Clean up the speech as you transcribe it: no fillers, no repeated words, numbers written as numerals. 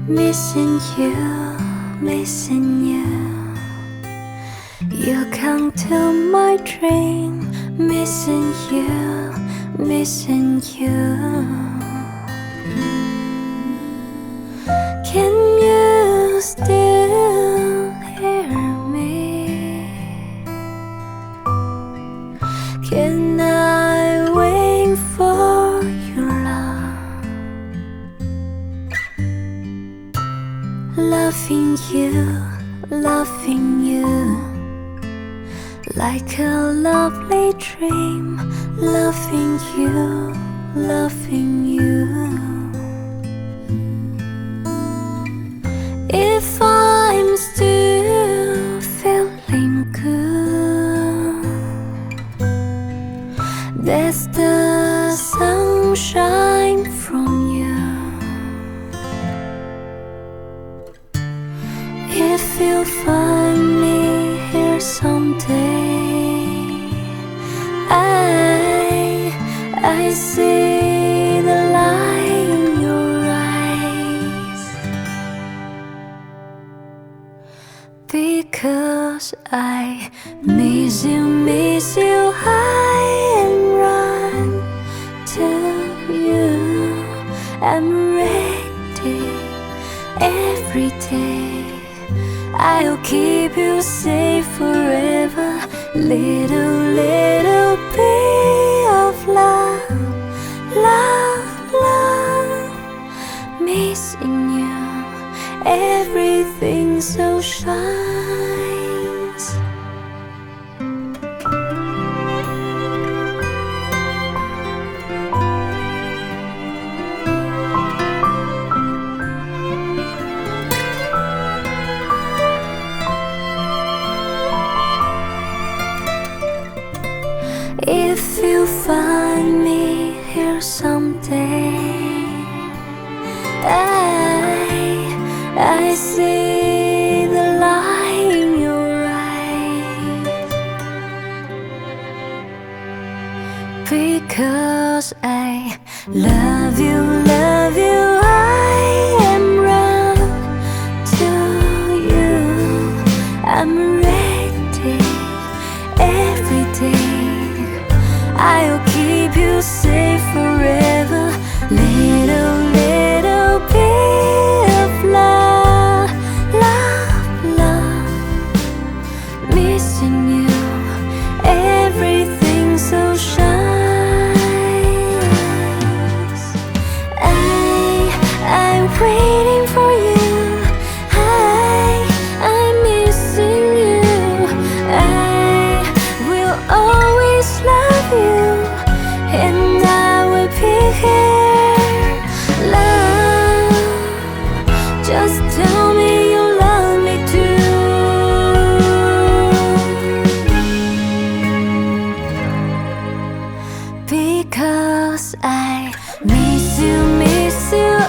missing you, missing you. You come to my dream, missing you, missing you. Can you still hear me? Can I wait for your love? Loving you like a lovely dream. Loving you, loving you. If I'm still feeling good, that's the sunshine from you. If you find me here someday, I see the light in your eyes, because I miss you, miss you. I am run to you. I'm ready every day. I'll keep you safe forever. Little bit of love, love, love. Missing you, everything so shines. If you find me here someday, I see the light in your eyes, because I love you, love you. I am run to you. I'm ready every day. I'll keep you safe forever. Little bit of love, love, love. Missing you, everything so shines. I'm waiting for you. I'm missing you. I will always love you, and I will be here. Love, just tell me you love me too, because I miss you, miss you.